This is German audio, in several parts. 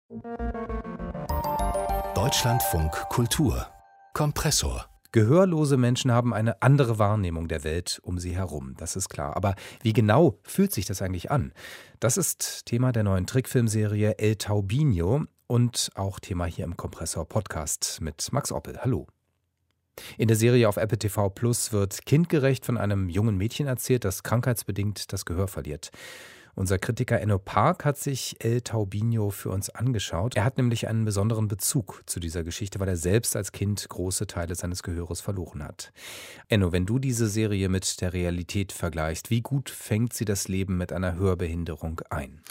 Deutschlandfunk Kultur Kompressor. Gehörlose Menschen haben eine andere Wahrnehmung der Welt um sie herum, das ist klar. Aber wie genau fühlt sich das eigentlich an? Das ist Thema der neuen Trickfilmserie El Taubinho und auch Thema hier im Kompressor-Podcast mit Max Oppel. Hallo. In der Serie auf Apple TV Plus wird kindgerecht von einem jungen Mädchen erzählt, das krankheitsbedingt das Gehör verliert. Unser Kritiker Enno Park hat sich El Taubinho für uns angeschaut. Er hat nämlich einen besonderen Bezug zu dieser Geschichte, weil er selbst als Kind große Teile seines Gehöres verloren hat. Enno, wenn du diese Serie mit der Realität vergleichst, wie gut fängt sie das Leben mit einer Hörbehinderung ein?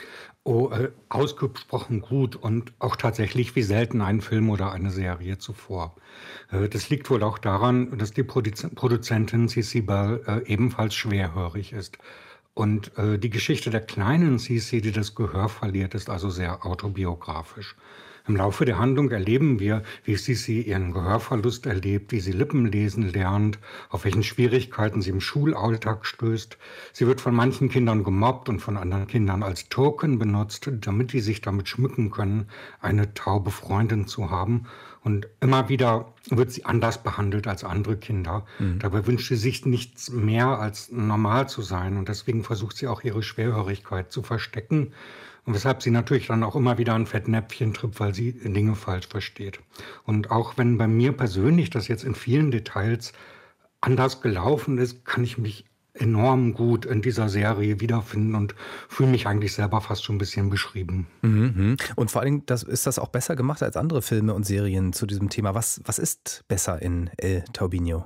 Ausgesprochen gut und auch tatsächlich wie selten ein Film oder eine Serie zuvor. Das liegt wohl auch daran, dass die Produzentin Cissy Bell ebenfalls schwerhörig ist. Und die Geschichte der kleinen Cissy, die das Gehör verliert, ist also sehr autobiografisch. Im Laufe der Handlung erleben wir, wie Cissy ihren Gehörverlust erlebt, wie sie Lippenlesen lernt, auf welchen Schwierigkeiten sie im Schulalltag stößt. Sie wird von manchen Kindern gemobbt und von anderen Kindern als Token benutzt, damit die sich damit schmücken können, eine taube Freundin zu haben. Und immer wieder wird sie anders behandelt als andere Kinder. Dabei wünscht sie sich nichts mehr als normal zu sein. Und deswegen versucht sie auch ihre Schwerhörigkeit zu verstecken. Und weshalb sie natürlich dann auch immer wieder ein Fettnäpfchen trifft, weil sie Dinge falsch versteht. Und auch wenn bei mir persönlich das jetzt in vielen Details anders gelaufen ist, kann ich mich enorm gut in dieser Serie wiederfinden und fühle mich eigentlich selber fast schon ein bisschen beschrieben. Und vor allem ist das auch besser gemacht als andere Filme und Serien zu diesem Thema. Was ist besser in El Taubinho?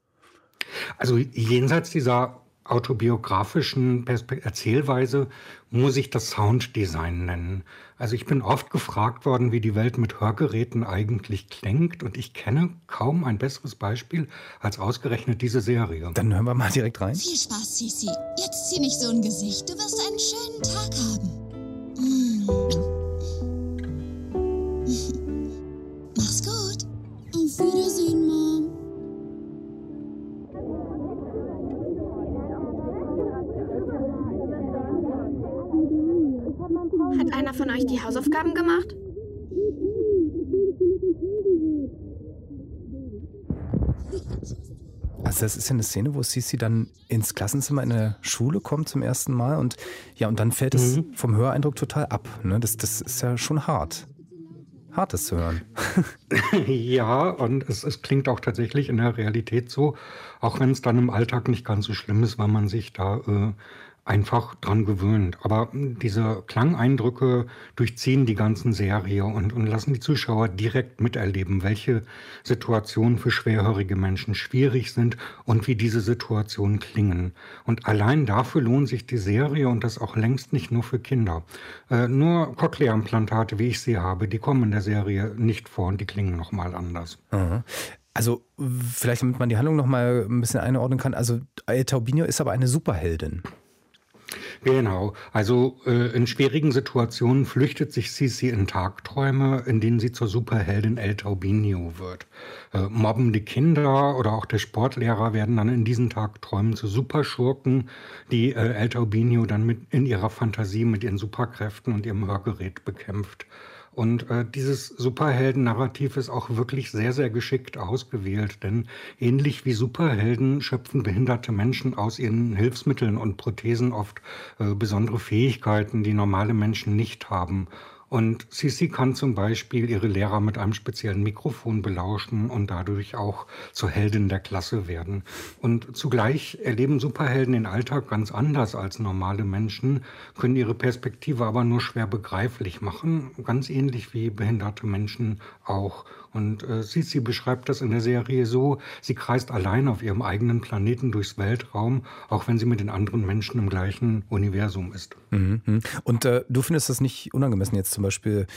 Also jenseits dieser autobiografischen Erzählweise muss ich das Sounddesign nennen. Also ich bin oft gefragt worden, wie die Welt mit Hörgeräten eigentlich klingt, und ich kenne kaum ein besseres Beispiel als ausgerechnet diese Serie. Dann hören wir mal direkt rein. Viel Spaß, Cissy. Jetzt zieh nicht so ein Gesicht, du wirst einen schönen Tag haben. Mach's gut. Auf Wiedersehen, Mom. Hat einer von euch die Hausaufgaben gemacht? Also das ist ja eine Szene, wo Cissy dann ins Klassenzimmer in der Schule kommt zum ersten Mal und dann fällt es vom Höreindruck total ab. Ne? Das ist ja schon hart. Hart, das zu hören. Ja, und es klingt auch tatsächlich in der Realität so, auch wenn es dann im Alltag nicht ganz so schlimm ist, weil man sich da einfach dran gewöhnt. Aber diese Klangeindrücke durchziehen die ganzen Serie und lassen die Zuschauer direkt miterleben, welche Situationen für schwerhörige Menschen schwierig sind und wie diese Situationen klingen. Und allein dafür lohnt sich die Serie, und das auch längst nicht nur für Kinder. Nur Cochlea-Implantate, wie ich sie habe, die kommen in der Serie nicht vor und die klingen nochmal anders. Aha. Also vielleicht, damit man die Handlung nochmal ein bisschen einordnen kann, also El Taubinho ist aber eine Superheldin. Genau, also in schwierigen Situationen flüchtet sich Cissy in Tagträume, in denen sie zur Superheldin El Taubinho wird. Mobbende Kinder oder auch der Sportlehrer werden dann in diesen Tagträumen zu Superschurken, die El Taubinho dann in ihrer Fantasie mit ihren Superkräften und ihrem Hörgerät bekämpft. Und dieses Superhelden-Narrativ ist auch wirklich sehr, sehr geschickt ausgewählt, denn ähnlich wie Superhelden schöpfen behinderte Menschen aus ihren Hilfsmitteln und Prothesen oft besondere Fähigkeiten, die normale Menschen nicht haben. Und Cissy kann zum Beispiel ihre Lehrer mit einem speziellen Mikrofon belauschen und dadurch auch zur Heldin der Klasse werden. Und zugleich erleben Superhelden den Alltag ganz anders als normale Menschen, können ihre Perspektive aber nur schwer begreiflich machen, ganz ähnlich wie behinderte Menschen auch. Und Cissy beschreibt das in der Serie so: Sie kreist allein auf ihrem eigenen Planeten durchs Weltraum, auch wenn sie mit den anderen Menschen im gleichen Universum ist. Und du findest das nicht unangemessen, jetzt zum Beispiel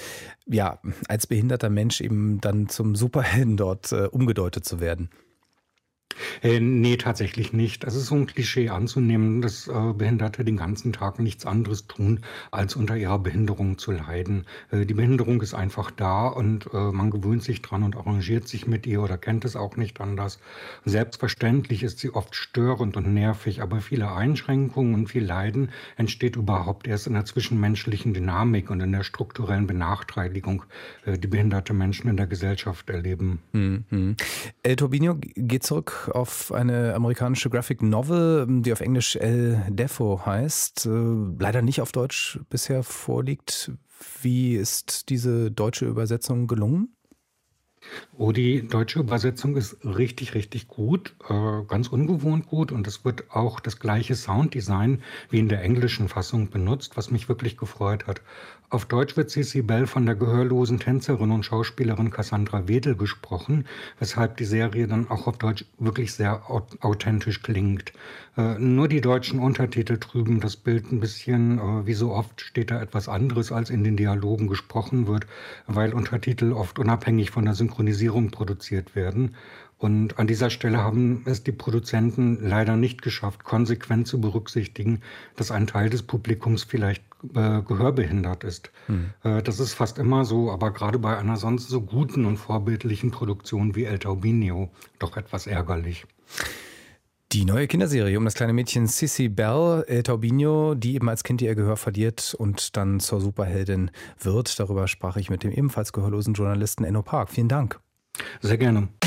als behinderter Mensch eben dann zum Superhelden dort umgedeutet zu werden? Nee, tatsächlich nicht. Es ist so ein Klischee anzunehmen, dass Behinderte den ganzen Tag nichts anderes tun, als unter ihrer Behinderung zu leiden. Die Behinderung ist einfach da und man gewöhnt sich dran und arrangiert sich mit ihr oder kennt es auch nicht anders. Selbstverständlich ist sie oft störend und nervig, aber viele Einschränkungen und viel Leiden entsteht überhaupt erst in der zwischenmenschlichen Dynamik und in der strukturellen Benachteiligung, die behinderte Menschen in der Gesellschaft erleben. Mhm. El Turbino geht zurück auf eine amerikanische Graphic Novel, die auf Englisch El Deafo heißt, leider nicht auf Deutsch bisher vorliegt. Wie ist diese deutsche Übersetzung gelungen? Oh, die deutsche Übersetzung ist richtig, richtig gut, ganz ungewohnt gut und es wird auch das gleiche Sounddesign wie in der englischen Fassung benutzt, was mich wirklich gefreut hat. Auf Deutsch wird Cissy Bell von der gehörlosen Tänzerin und Schauspielerin Cassandra Wedel gesprochen, weshalb die Serie dann auch auf Deutsch wirklich sehr authentisch klingt. Nur die deutschen Untertitel trüben das Bild ein bisschen. Wie so oft steht da etwas anderes, als in den Dialogen gesprochen wird, weil Untertitel oft unabhängig von der Synchronisierung produziert werden. Und an dieser Stelle haben es die Produzenten leider nicht geschafft, konsequent zu berücksichtigen, dass ein Teil des Publikums vielleicht gehörbehindert ist. Das ist fast immer so, aber gerade bei einer sonst so guten und vorbildlichen Produktion wie El Taubino doch etwas ärgerlich. Die neue Kinderserie um das kleine Mädchen Cissy Bell, El Taubino, die eben als Kind ihr Gehör verliert und dann zur Superheldin wird. Darüber sprach ich mit dem ebenfalls gehörlosen Journalisten Enno Park. Vielen Dank. Sehr gerne.